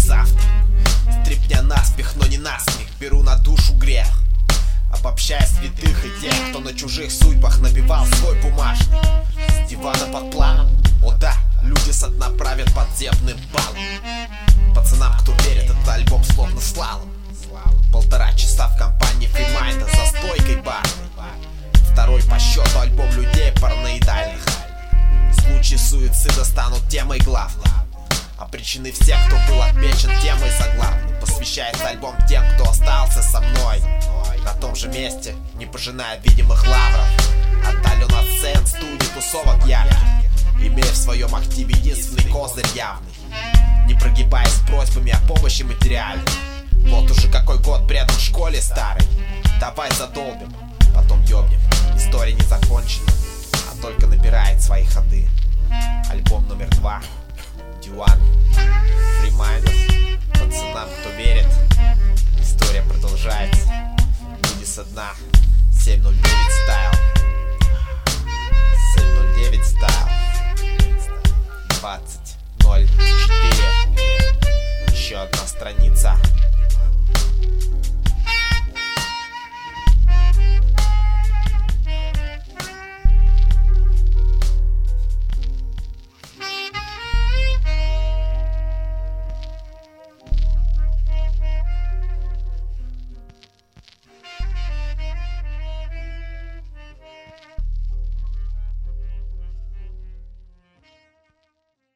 завтра. Стрипня наспех, но не насмех, беру на душу грех, обобщая святых и тех, кто на чужих судьбах набивал свой бумажник. С дивана под планом, о да, люди со дна правят подземным балом. Пацанам, кто верит, этот альбом словно слалом. 1,5 часа в компании фримайнда за стойкой барной. Второй по счету альбом людей параноидальных. Случаи суицида станут темой главной, а причины всех, кто был отмечен темой заглавной. Посвящается альбом тем, кто остался со мной на том же месте, не пожиная видимых лавров. Отдален от сцен, студий, тусовок ярких, имея в своем активе единственный козырь явный, не прогибаясь с просьбами о помощи материальной. Вот уже какой год предан школе старой. Давай задолбим, потом ёбнем. История не закончена, а только набирает свои ходы. Альбом номер 2, Диван, Фримайндер. Пацанам, кто верит, история продолжается. Люди со дна, 709 стайл, 709 стайл, 20.04. Еще одна страница.